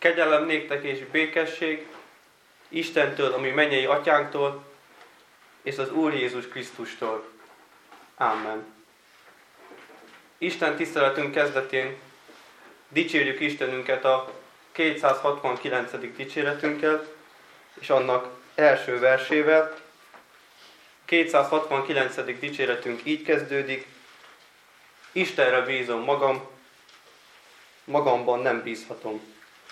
Kegyelem néktek és békesség Istentől, ami mennyei atyánktól, és az Úr Jézus Krisztustól. Amen. Isten tiszteletünk kezdetén dicsérjük Istenünket a 269. dicséretünkkel, és annak első versével. 269. dicséretünk így kezdődik: Istenre bízom magam, magamban nem bízhatom.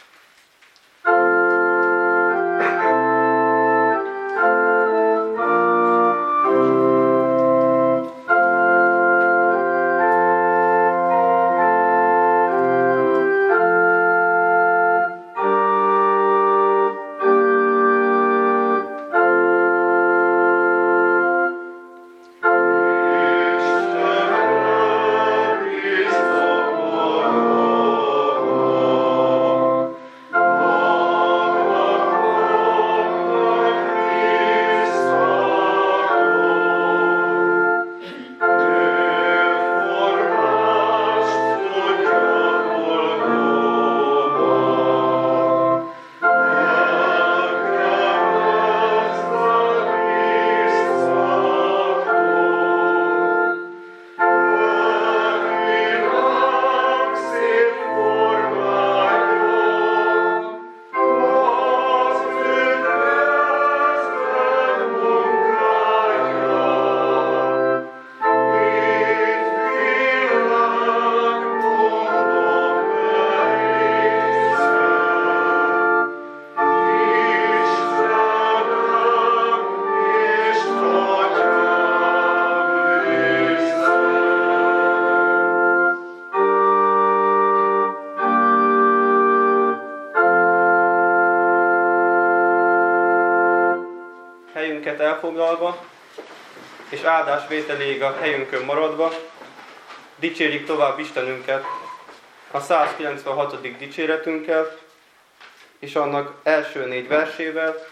Helyünket elfoglalva, és áldásvételéig a helyünkön maradva, dicsérjük tovább Istenünket a 196. dicséretünkkel, és annak első 4 versével.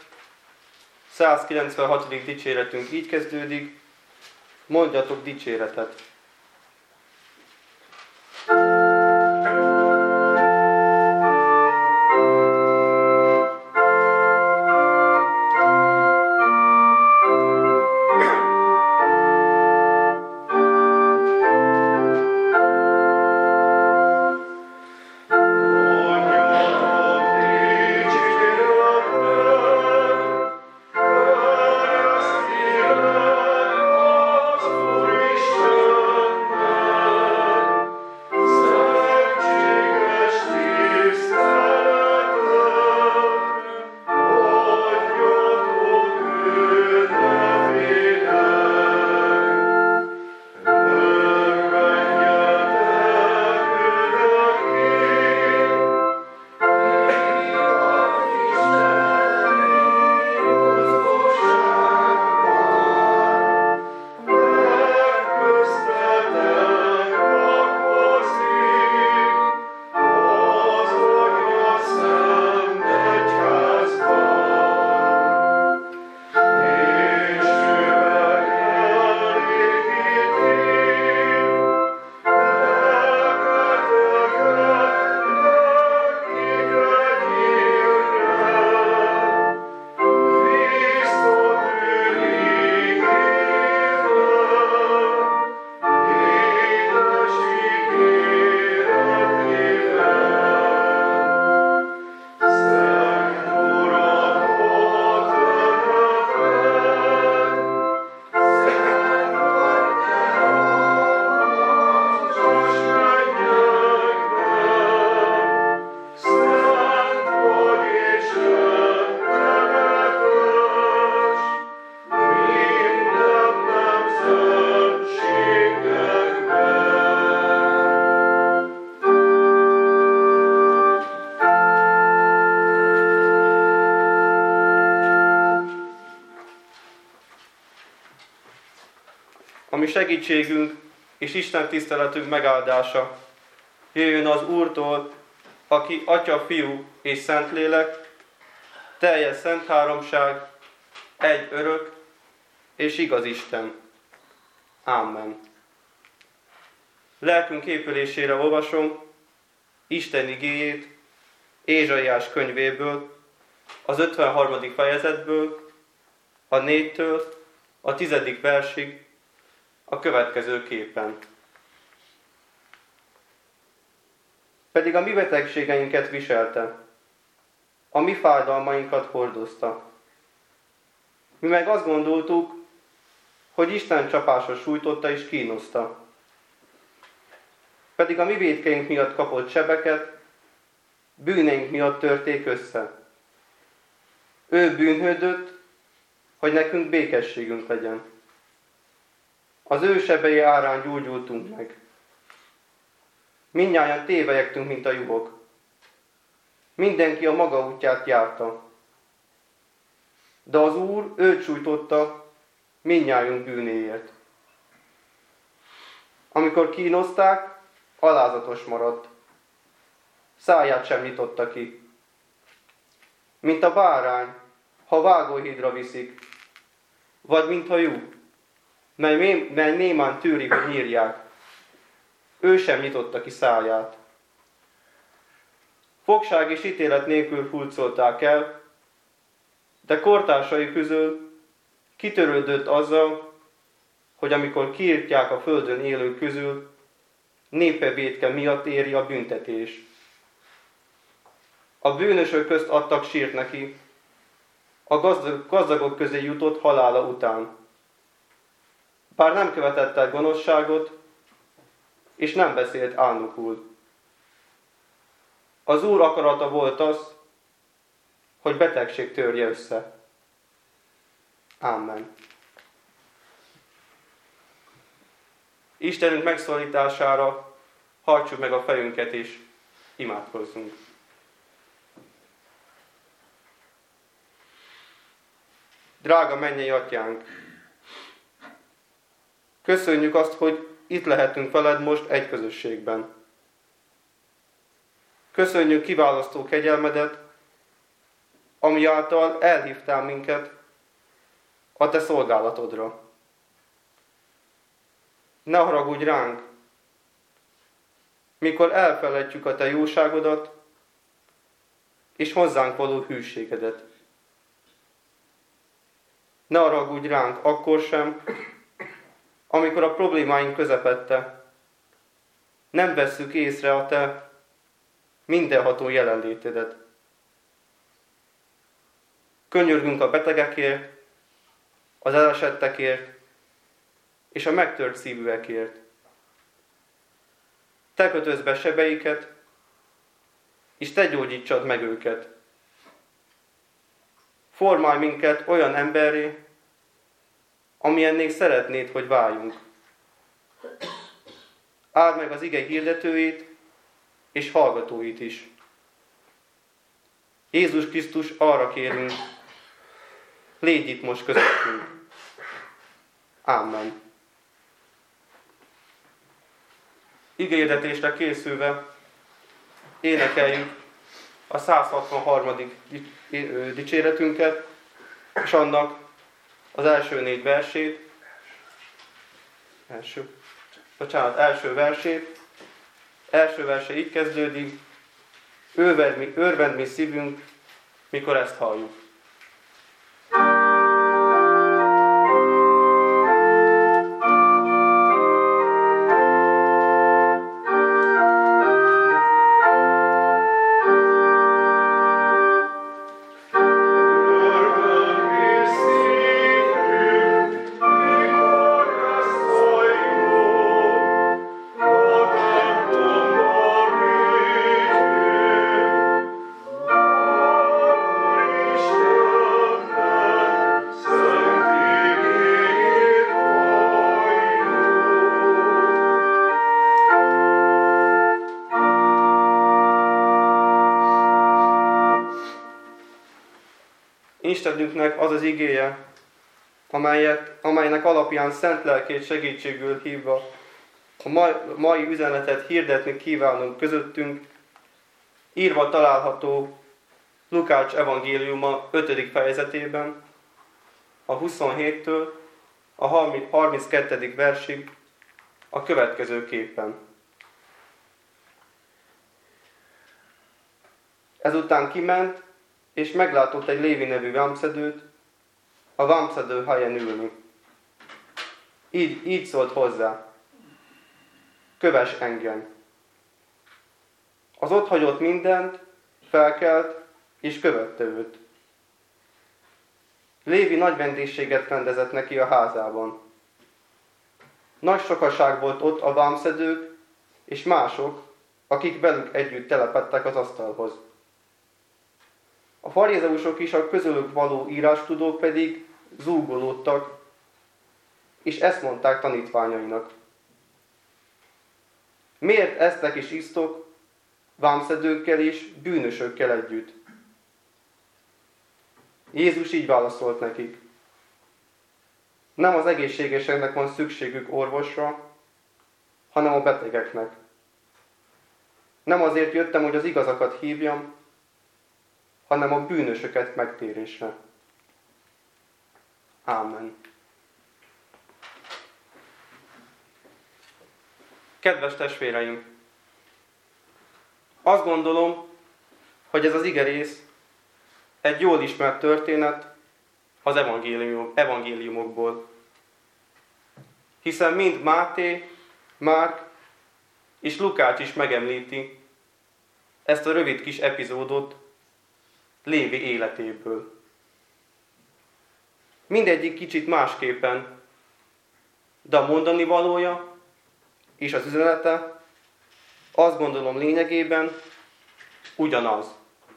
196. dicséretünk így kezdődik: mondjatok dicséretet. A mi segítségünk és Isten tiszteletünk megáldása jöjjön az Úrtól, aki Atya, Fiú és Szentlélek, teljes szent háromság, egy örök és igaz Isten. Amen. Lelkünk épülésére olvasom Isten igéjét, Ézsaiás könyvéből, az 53. fejezetből, a 4-től a 10. versig a következő képen. Pedig a mi betegségeinket viselte, a mi fájdalmainkat hordozta. Mi meg azt gondoltuk, hogy Isten csapása sújtotta és kínoszta. Pedig a mi vétkeink miatt kapott sebeket, bűneink miatt törték össze. Ő bűnhődött, hogy nekünk békességünk legyen. Az ő sebei árán gyógyultunk meg. Mindnyájan tévejektünk, mint a juhok. Mindenki a maga útját járta. De az Úr őt sújtotta mindnyájunk bűnéért. Amikor kínozták, alázatos maradt. Száját sem nyitotta ki. Mint a bárány, ha vágóhídra viszik, vagy mint a juh, mely némán tűri, hogy nyírják. Ő sem nyitotta ki száját. Fogság és ítélet nélkül hurcolták el, de kortársai közül kitörődött azzal, hogy amikor kiirtják a földön élők közül, népe vétke miatt éri a büntetés. A bűnösök közt adtak sírt neki, a gazdagok közé jutott halála után. Bár nem követett el gonoszságot, és nem beszélt álnokul. Az Úr akarata volt az, hogy betegség törje össze. Amen. Istenünk megszólítására hajtsuk meg a fejünket és imádkozzunk. Drága mennyei Atyánk! Köszönjük azt, hogy itt lehetünk veled most egy közösségben. Köszönjük kiválasztó kegyelmedet, ami által elhívtál minket a te szolgálatodra. Ne haragudj ránk, mikor elfelejtjük a te jóságodat és hozzánk való hűségedet. Ne haragudj ránk akkor sem, amikor a problémáink közepette nem vesszük észre a te mindenható jelenlétedet. Könyörgünk a betegekért, az elesettekért és a megtört szívűekért. Te kötözd be sebeiket, és te gyógyítsad meg őket. Formálj minket olyan emberré, amilyennél szeretnéd, hogy váljunk. Áld meg az ige hirdetőit és hallgatóit is. Jézus Krisztus, arra kérünk, légy itt most közöttünk. Amen. Igehirdetésre készülve énekeljük a 163. dicséretünket, és annak az első 4 versét, első versét. Első verse így kezdődik: örvend mi szívünk, mikor ezt halljuk. Istenünknek az az igéje, amelynek alapján szent lelkét segítségül hívva a mai üzenetet hirdetni kívánunk közöttünk, írva található Lukács evangéliuma 5. fejezetében, a 27-től a 32. versig a következő képen. Ezután kiment, és meglátott egy Lévi nevű vámszedőt, a vámszedő helyen ülni. Így szólt hozzá: kövess engem. Az ott hagyott mindent, felkelt, és követte őt. Lévi nagy vendégséget rendezett neki a házában. Nagy sokaság volt ott a vámszedők, és mások, akik velük együtt telepedtek az asztalhoz. A farizeusok is, a közülük való írástudók pedig zúgolódtak, és ezt mondták tanítványainak: miért esztek és isztok vámszedőkkel és bűnösökkel együtt? Jézus így válaszolt nekik: nem az egészségeseknek van szükségük orvosra, hanem a betegeknek. Nem azért jöttem, hogy az igazakat hívjam, hanem a bűnösöket megtérésre. Ámen. Kedves testvéreim! Azt gondolom, hogy ez az igerész egy jól ismert történet az evangéliumokból. Hiszen mind Máté, Márk és Lukács is megemlíti ezt a rövid kis epizódot Lévi életéből. Mindegyik kicsit másképpen, de a mondani valója és az üzenete, azt gondolom, lényegében ugyanaz.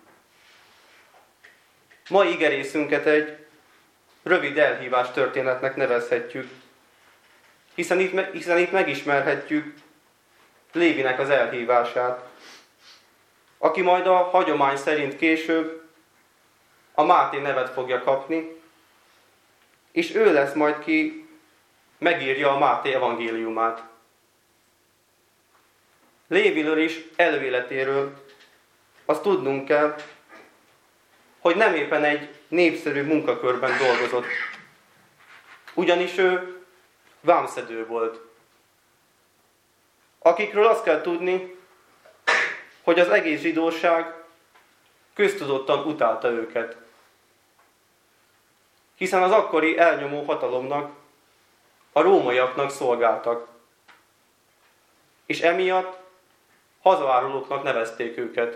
Mai igerészünket egy rövid elhívás történetnek nevezhetjük, hiszen itt megismerhetjük Lévinek az elhívását, aki majd a hagyomány szerint később a Máté nevet fogja kapni, és ő lesz majd, ki megírja a Máté evangéliumát. Léviről is előéletéről azt tudnunk kell, hogy nem éppen egy népszerű munkakörben dolgozott, ugyanis ő vámszedő volt. Akikről azt kell tudni, hogy az egész zsidóság köztudottan utálta őket. Hiszen az akkori elnyomó hatalomnak, a rómaiaknak szolgáltak. És emiatt hazaárulóknak nevezték őket.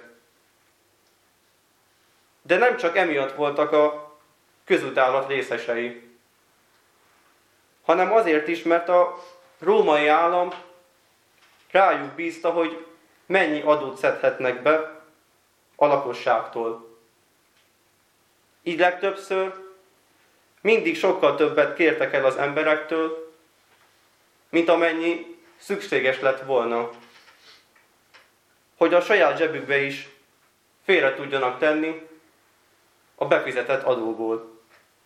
De nem csak emiatt voltak a közutálat részesei, hanem azért is, mert a római állam rájuk bízta, hogy mennyi adót szedhetnek be a lakosságtól. Így legtöbbször mindig sokkal többet kértek el az emberektől, mint amennyi szükséges lett volna, hogy a saját zsebükbe is félre tudjanak tenni a befizetett adóból.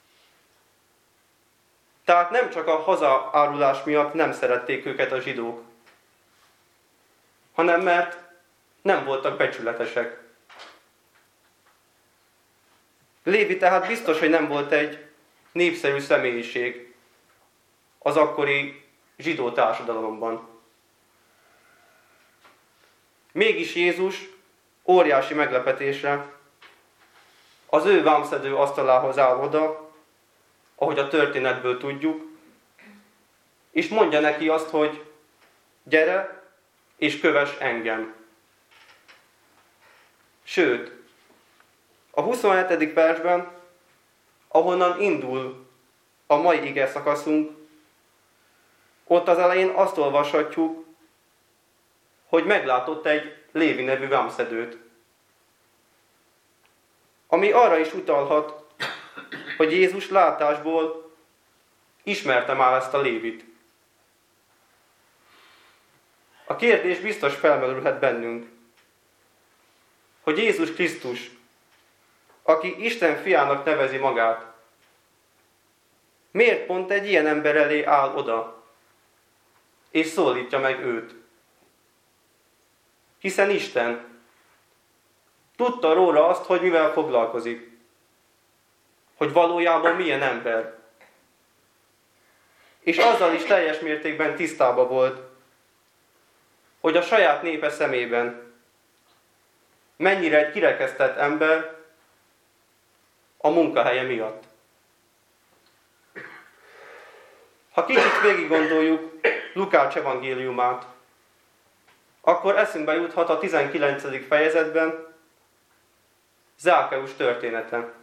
Tehát nem csak a hazaárulás miatt nem szerették őket a zsidók, hanem mert nem voltak becsületesek. Lévi tehát biztos, hogy nem volt egy népszerű személyiség az akkori zsidó társadalomban. Mégis Jézus óriási meglepetésre az ő vámszedő asztalához áll oda, ahogy a történetből tudjuk, és mondja neki azt, hogy gyere és kövess engem. Sőt, a 27. versben, ahonnan indul a mai ige szakaszunk, ott az elején azt olvashatjuk, hogy meglátott egy Lévi nevű vámszedőt. Ami arra is utalhat, hogy Jézus látásból ismerte már ezt a Lévit. A kérdés biztos felmerülhet bennünk, hogy Jézus Krisztus, aki Isten fiának nevezi magát, miért pont egy ilyen ember elé áll oda, és szólítja meg őt? Hiszen Isten tudta róla azt, hogy mivel foglalkozik, hogy valójában milyen ember. És azzal is teljes mértékben tisztában volt, hogy a saját népe szemében mennyire egy kirekesztett ember a munkahelye miatt. Ha kicsit végig gondoljuk Lukács evangéliumát, akkor eszünkbe juthat a 19. fejezetben Zákeusz története,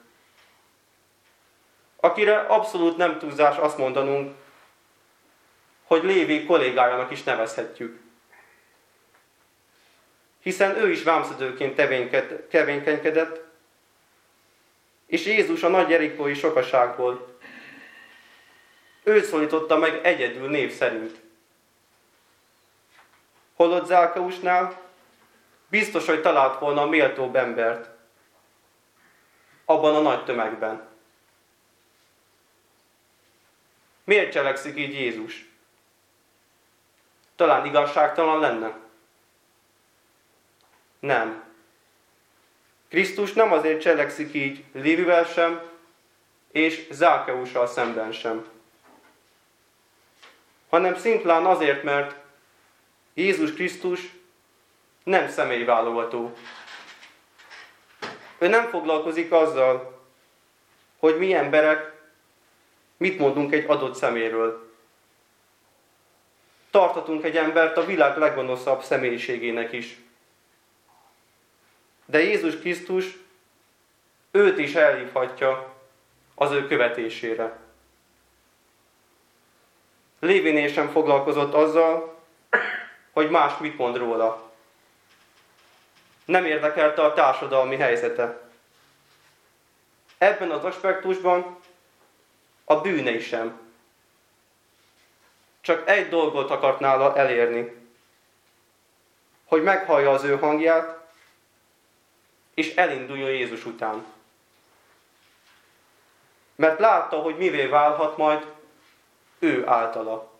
akire abszolút nem túlzás azt mondanunk, hogy Lévi kollégájának is nevezhetjük. Hiszen ő is vámszedőként tevékenykedett, és Jézus a nagy jerikói sokaságból őt szólította meg egyedül név szerint. Holott Zákeusnál biztos, hogy talált volna a méltóbb embert abban a nagy tömegben. Miért cselekszik így Jézus? Talán igazságtalan lenne? Nem. Krisztus nem azért cselekszik így Lévivel sem, és Zákeussal szemben sem, hanem szimplán azért, mert Jézus Krisztus nem személyválogató. Ő nem foglalkozik azzal, hogy mi emberek mit mondunk egy adott szeméről. Tartatunk egy embert a világ leggonoszabb személyiségének is. De Jézus Krisztus őt is elhívhatja az ő követésére. Lévinél sem foglalkozott azzal, hogy más mit mond róla. Nem érdekelte a társadalmi helyzete. Ebben az aspektusban a bűnei sem. Csak egy dolgot akart nála elérni. Hogy meghallja az ő hangját, és elinduljon Jézus után. Mert látta, hogy mivé válhat majd ő általa.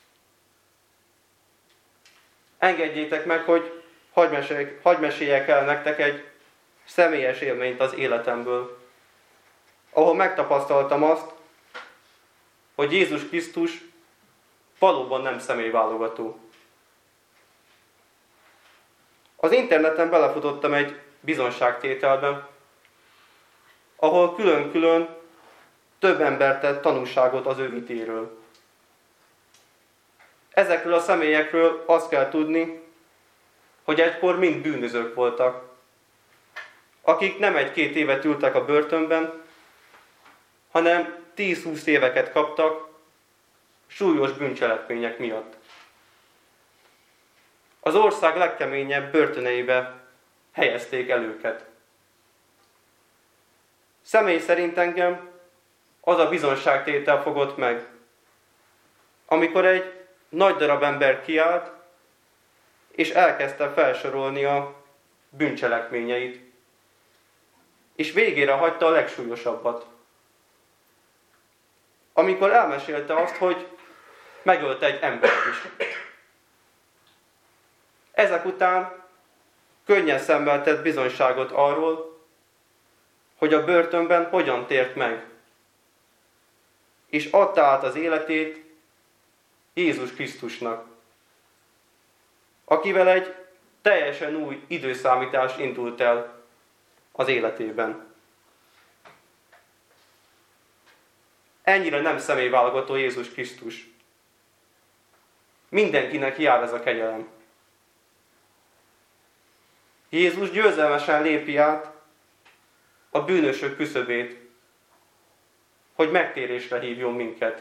Engedjétek meg, hogy hadd meséljek el nektek egy személyes élményt az életemből, ahol megtapasztaltam azt, hogy Jézus Krisztus valóban nem személyválogató. Az interneten belefutottam egy bizonságtételbe, ahol külön-külön több ember tett tanúságot az ő hitéről. Ezekről a személyekről azt kell tudni, hogy egykor mind bűnözők voltak, akik nem 1-2 évet ültek a börtönben, hanem 10-20 éveket kaptak súlyos bűncselekmények miatt. Az ország legkeményebb börtöneibe helyezték el őket. Személy szerint engem az a bizonságtétel fogott meg, amikor egy nagy darab ember kiállt, és elkezdte felsorolni a bűncselekményeit, és végére hagyta a legsúlyosabbat. Amikor elmesélte azt, hogy megölte egy embert is. Ezek után könnyen szemmel tett bizonyságot arról, hogy a börtönben hogyan tért meg, és adta át az életét Jézus Krisztusnak, akivel egy teljesen új időszámítás indult el az életében. Ennyire nem személyválogató Jézus Krisztus. Mindenkinek jár ez a kegyelem. Jézus győzelmesen lépi át a bűnösök küszöbét, hogy megtérésre hívjon minket.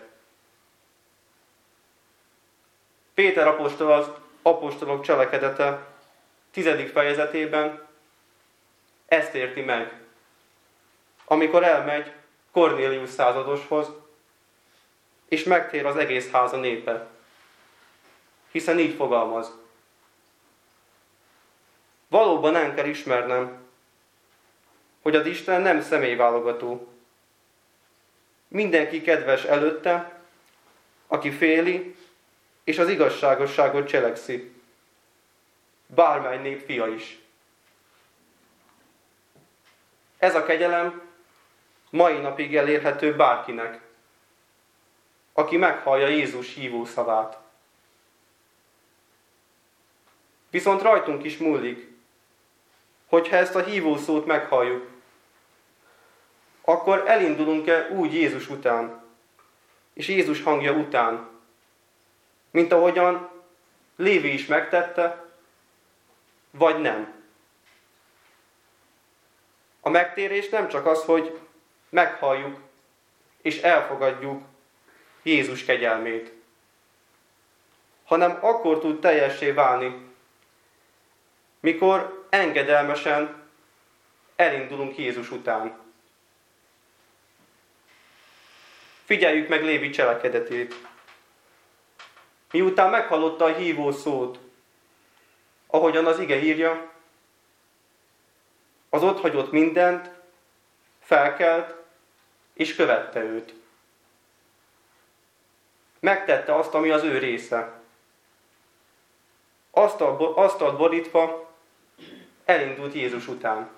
Péter apostol az apostolok cselekedete 10. fejezetében ezt érti meg, amikor elmegy Kornélius századoshoz, és megtér az egész háza népe. Hiszen így fogalmaz. Valóban nem kell ismernem, hogy az Isten nem személyválogató. Mindenki kedves előtte, aki féli, és az igazságosságot cselekszi. Bármely nép fia is. Ez a kegyelem mai napig elérhető bárkinek, aki meghallja Jézus hívó szavát. Viszont rajtunk is múlik, hogyha ezt a hívószót meghalljuk, akkor elindulunk-e úgy Jézus után, és Jézus hangja után, mint ahogyan Lévi is megtette, vagy nem. A megtérés nem csak az, hogy meghalljuk és elfogadjuk Jézus kegyelmét, hanem akkor tud teljessé válni, mikor engedelmesen elindulunk Jézus után. Figyeljük meg Lévi cselekedetét. Miután meghallotta a hívó szót, ahogyan az ige írja, az ott hagyott mindent, felkelt és követte őt. Megtette azt, ami az ő része. Asztalt borítva elindult Jézus után.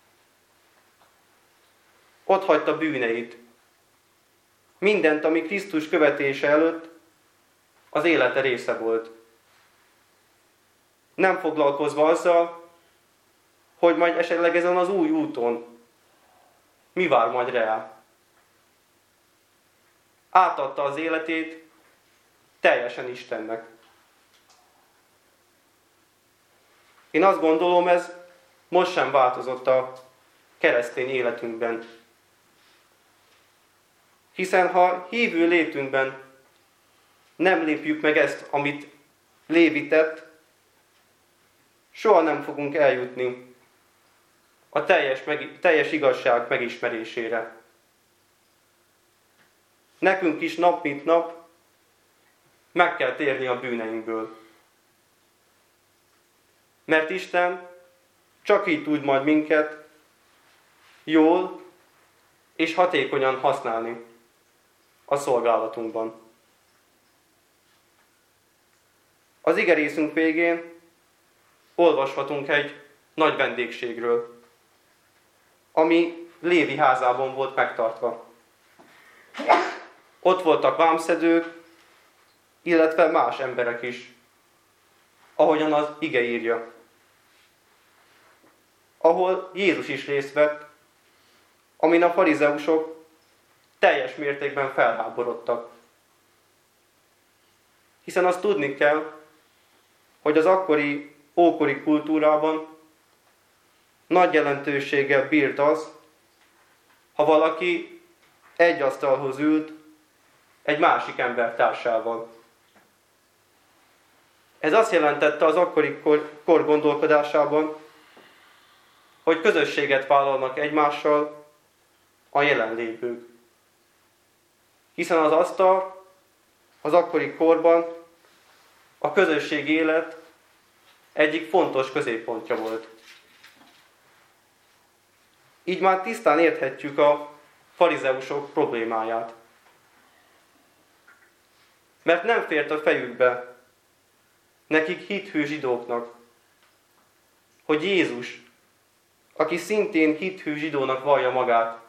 Ott hagyta bűneit. Mindent, ami Krisztus követése előtt az élete része volt. Nem foglalkozva azzal, hogy majd esetleg ezen az új úton mi vár majd rá. Átadta az életét teljesen Istennek. Én azt gondolom, ez most sem változott a keresztény életünkben. Hiszen ha hívő létünkben nem lépjük meg ezt, amit Lévi tett, soha nem fogunk eljutni a teljes igazság megismerésére. Nekünk is nap mint nap meg kell térni a bűneinkből. Mert Isten csak így tud majd minket jól és hatékonyan használni a szolgálatunkban. Az igerészünk végén olvashatunk egy nagy vendégségről, ami Lévi házában volt megtartva. Ott voltak vámszedők, illetve más emberek is, ahogyan az ige írja. Ahol Jézus is részt vett, amin a farizeusok teljes mértékben felháborodtak. Hiszen azt tudni kell, hogy az ókori kultúrában nagy jelentőséggel bírt az, ha valaki egy asztalhoz ült egy másik ember társával. Ez azt jelentette az akkori kor gondolkodásában, hogy közösséget vállalnak egymással a jelenlévők. Hiszen az asztal az akkori korban a közösségi élet egyik fontos középpontja volt. Így már tisztán érthetjük a farizeusok problémáját. Mert nem fért a fejükbe, nekik hithű zsidóknak, hogy Jézus, aki szintén hithű zsidónak vallja magát,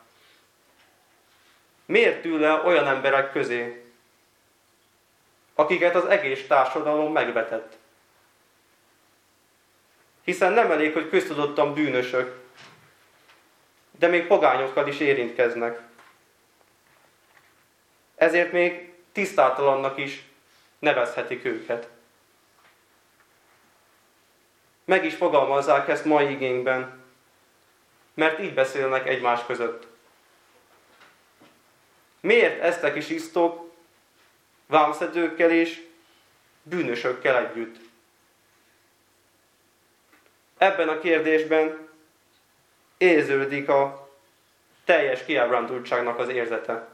miért ül le olyan emberek közé, akiket az egész társadalom megvetett? Hiszen nem elég, hogy köztudottan bűnösök, de még pogányokkal is érintkeznek. Ezért még tisztátalannak is nevezhetik őket. Meg is fogalmazzák ezt mai igénkben, mert így beszélnek egymás között. Miért esztek és isztok vámszedőkkel és bűnösökkel együtt? Ebben a kérdésben érződik a teljes kiábrándultságnak az érzete.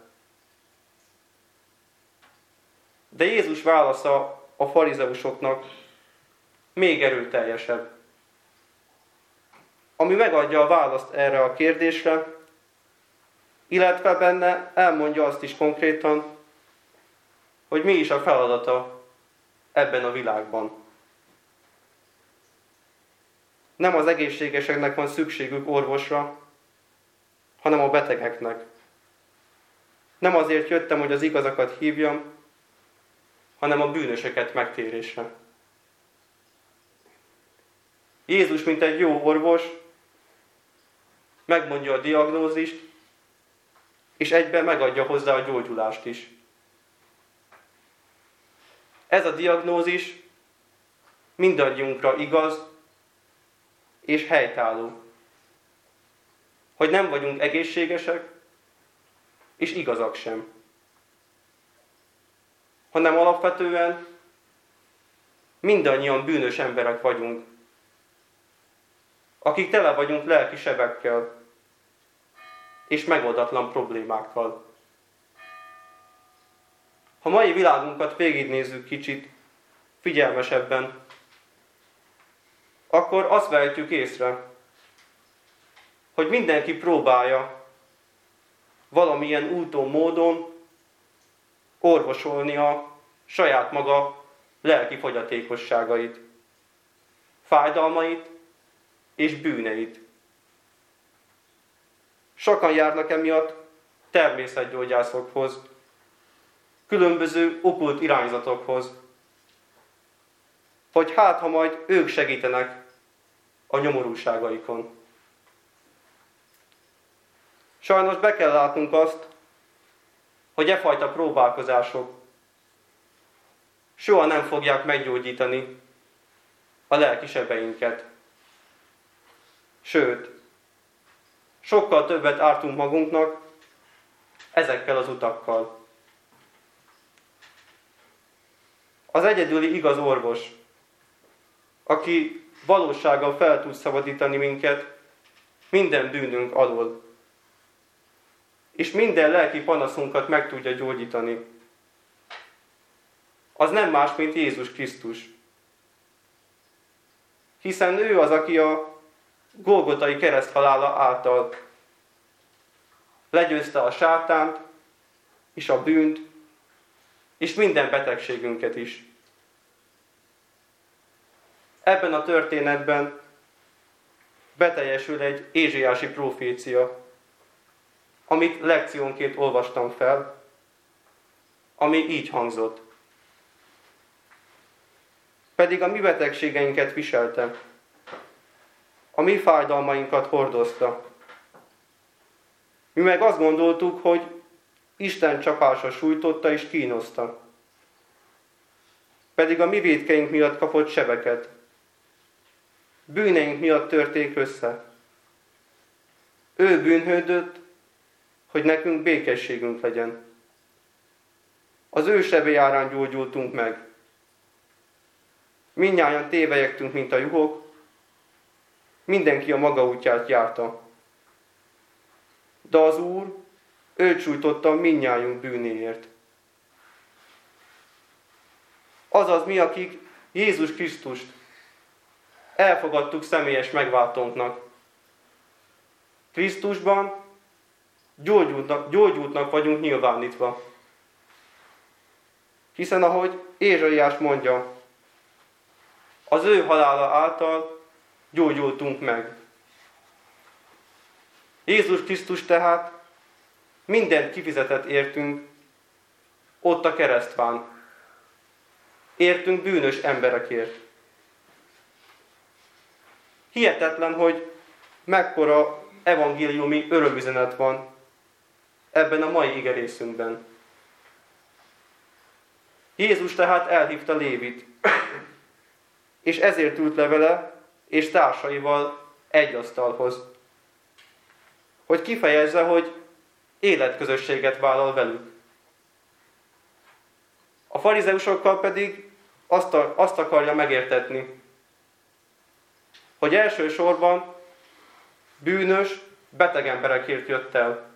De Jézus válasza a farizeusoknak még erőteljesebb. Ami megadja a választ erre a kérdésre, illetve benne elmondja azt is konkrétan, hogy mi is a feladata ebben a világban. Nem az egészségeseknek van szükségük orvosra, hanem a betegeknek. Nem azért jöttem, hogy az igazakat hívjam, hanem a bűnösöket megtérésre. Jézus, mint egy jó orvos, megmondja a diagnózist, és egyben megadja hozzá a gyógyulást is. Ez a diagnózis mindannyiunkra igaz és helytálló. Hogy nem vagyunk egészségesek, és igazak sem. Hanem alapvetően mindannyian bűnös emberek vagyunk, akik tele vagyunk lelki sebekkel és megoldatlan problémákkal. Ha mai világunkat végignézzük kicsit figyelmesebben, akkor azt vehetjük észre, hogy mindenki próbálja valamilyen úton, módon orvosolni a saját maga lelki fogyatékosságait, fájdalmait és bűneit. Sokan járnak emiatt természetgyógyászokhoz, különböző okkult irányzatokhoz, hogy hát, ha majd ők segítenek a nyomorúságaikon. Sajnos be kell látnunk azt, hogy e fajta próbálkozások soha nem fogják meggyógyítani a lelki sebeinket. Sőt, sokkal többet ártunk magunknak ezekkel az utakkal. Az egyedüli igaz orvos, aki valósággal fel tud szabadítani minket minden bűnünk alól, és minden lelki panaszunkat meg tudja gyógyítani, az nem más, mint Jézus Krisztus. Hiszen ő az, aki a golgotai kereszthalála által legyőzte a sátánt, és a bűnt, és minden betegségünket is. Ebben a történetben beteljesül egy ézsaiási profécia, amit lekciónként olvastam fel, ami így hangzott. Pedig a mi betegségeinket viselte, a mi fájdalmainkat hordozta. Mi meg azt gondoltuk, hogy Isten csapása sújtotta és kínozta. Pedig a mi vétkeink miatt kapott sebeket. Bűneink miatt törték össze. Ő bűnhődött, hogy nekünk békességünk legyen. Az ő sebei árán gyógyultunk meg. Mindnyájan tévelyegtünk, mint a juhok, mindenki a maga útját járta. De az Úr, őt sújtotta mindnyájunk bűnéért. Azaz mi, akik Jézus Krisztust elfogadtuk személyes megváltónknak. Krisztusban gyógyultnak vagyunk nyilvánítva. Hiszen ahogy Ézsaiás mondja, az ő halála által gyógyultunk meg. Jézus Krisztus tehát mindent kifizetett értünk ott a keresztván. Értünk bűnös emberekért. Hihetetlen, hogy mekkora evangéliumi örömüzenet van ebben a mai igerészünkben. Jézus tehát elhívta Lévit, és ezért ült le vele és társaival egy asztalhoz, hogy kifejezze, hogy életközösséget vállal velük. A farizeusokkal pedig azt akarja megértetni, hogy elsősorban bűnös, beteg emberekért jött el,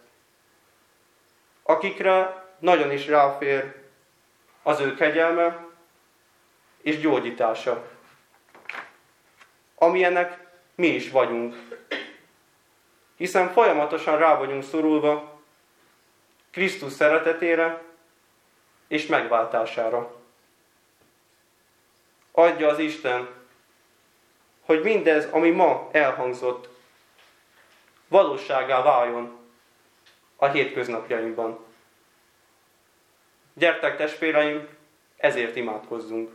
akikre nagyon is ráfér az ő kegyelme és gyógyítása, amilyenek mi is vagyunk, hiszen folyamatosan rá vagyunk szorulva Krisztus szeretetére és megváltására. Adja az Isten, hogy mindez, ami ma elhangzott, valósággá váljon a hétköznapjainkban. Gyertek, testvéreim, ezért imádkozzunk.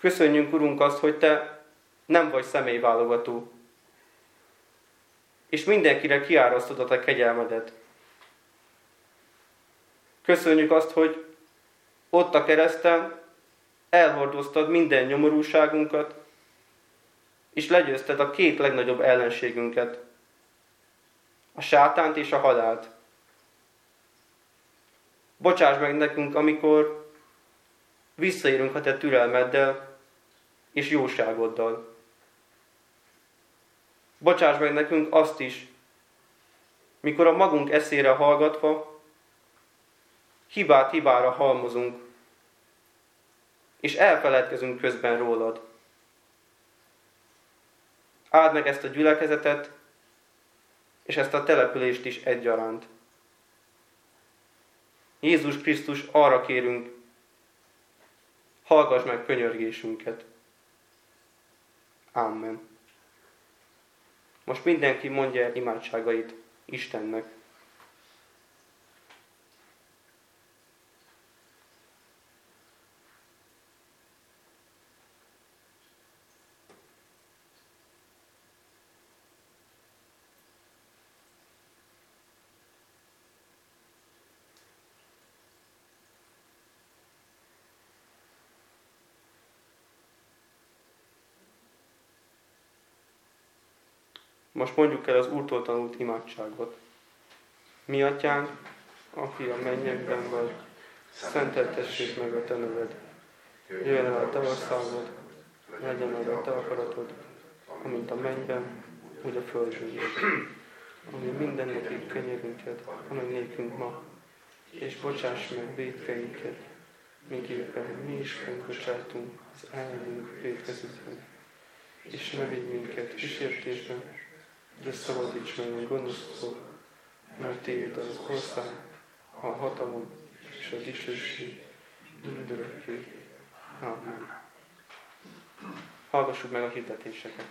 Köszönjünk, Urunk, azt, hogy Te nem vagy személyválogató, és mindenkire kiárasztod a Te kegyelmedet. Köszönjük azt, hogy ott a kereszten elhordoztad minden nyomorúságunkat, és legyőzted a két legnagyobb ellenségünket, a sátánt és a halált. Bocsáss meg nekünk, amikor visszaérünk a Te türelmeddel és jóságoddal. Bocsáss meg nekünk azt is, mikor a magunk eszére hallgatva hibát hibára halmozunk, és elfeledkezünk közben rólad. Áld meg ezt a gyülekezetet, és ezt a települést is egyaránt. Jézus Krisztus, arra kérünk, hallgass meg könyörgésünket. Amen. Most mindenki mondja el imádságait Istennek. Most mondjuk el az Úrtól tanult imádságot. Mi atyánk, aki a mennyekben vagy, szenteltessék meg a te neved. Jöjjön el a te országod, legyen meg a te akaratod, amint a mennyben, úgy a földön is. Ami mindennapi kenyerünket, amely nékünk ma, és bocsáss meg vétkeinket, miképpen mi is megbocsátunk az ellenünk vétkezőknek. És ne vigy minket kísértésben, de szabadíts meg a gonosztól, mert tiéd az ország, a hatalom és a dicsőség mindörökké. Amen. Hallgassuk meg a hirdetéseket.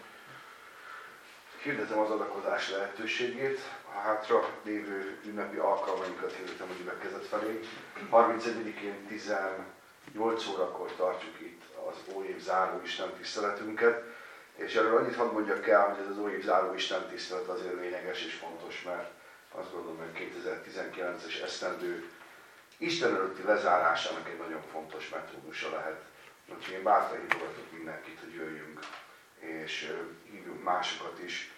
Hirdetem az adakozás lehetőségét, a hátra lévő ünnepi alkalmainkat hirdetem a gyülekezet felé. 31-én 18 órakor tartjuk itt az óév záró Isten tiszteletünket. És erről annyit hadd mondjak el, hogy ez az óév záró Isten tisztelet azért lényeges és fontos, mert azt gondolom, hogy 2019-es esztendő Isten előtti lezárásának egy nagyon fontos metódusa lehet. Úgyhogy én bátran hívogatok mindenkit, hogy jöjjünk, és hívjunk másokat is.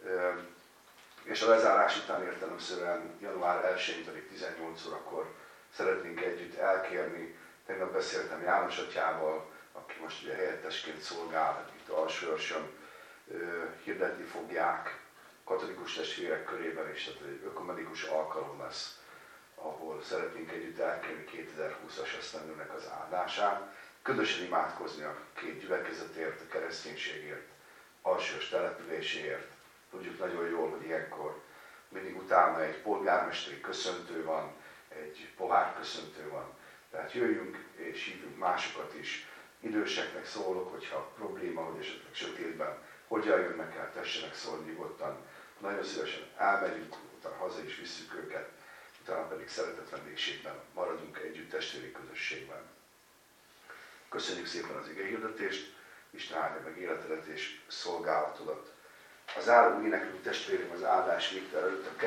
És a lezárás után értelemszerűen január 1-én pedig 18 órakor szeretnénk együtt elkérni. Tegnap beszéltem János atyával, aki most ugye helyettesként szolgál itt Alsóörsön, hirdetni fogják katolikus testvérek körében, és tehát egy ökumenikus alkalom lesz, ahol szeretnénk együtt elkérni 2020-as esztendőnek az áldását, közösen imádkozni a két gyülekezetért, a kereszténységért, Alsóörs településéért. Tudjuk nagyon jól, hogy ilyenkor mindig utána egy polgármesteri köszöntő van, egy pohár köszöntő van. Tehát jöjjünk és hívjunk másokat is. Időseknek szólok, hogyha probléma, hogy esetleg sötétben hogyan jönnek el, tessenek szólni nyugodtan. Nagyon szívesen elmegyünk, utána haza is visszük őket, utána pedig szeretett vendégségben maradunk együtt testvéri közösségben. Köszönjük szépen az igehirdetést, Isten áldja meg életedet és szolgálatodat. A záró éneklő testvérem az áldás vétel előtt a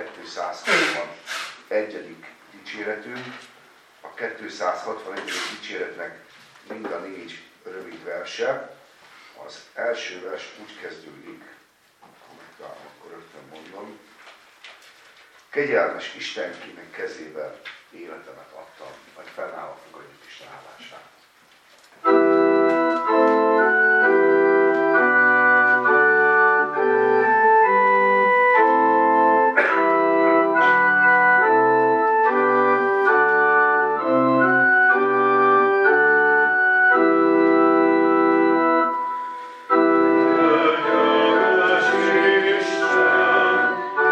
261. dicséretünk, a 261. dicséretnek mind a 4 rövid verse. Az első vers úgy kezdődik, akkor rögtön mondom. Kegyelmes Istenkinek kezébe életemet adtam, majd fennállva fogadjuk Isten áldását.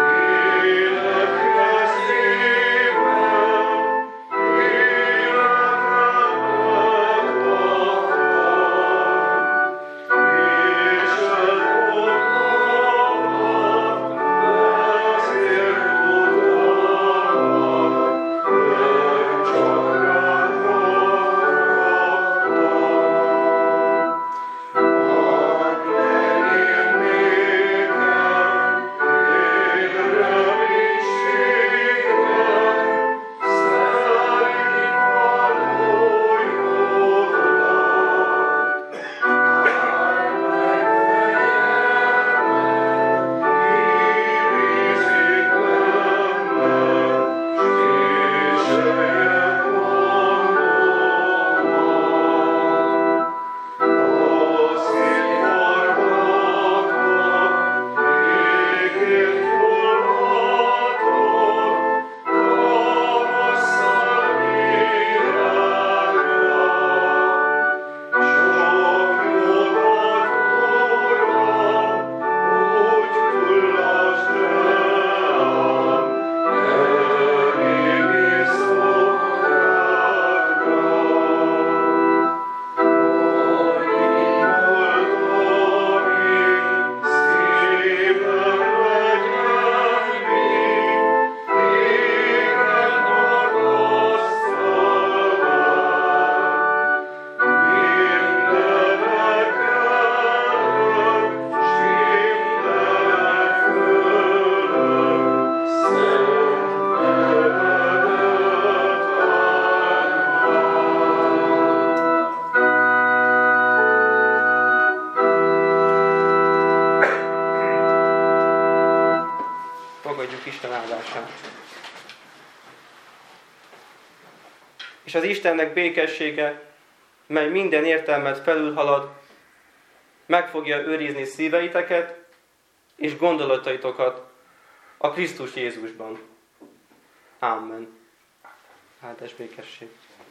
Yeah. fogadjuk Isten áldását. És az Istennek békessége, mely minden értelmet felülhalad, meg fogja őrizni szíveiteket és gondolataitokat a Krisztus Jézusban. Amen. Áldás békesség.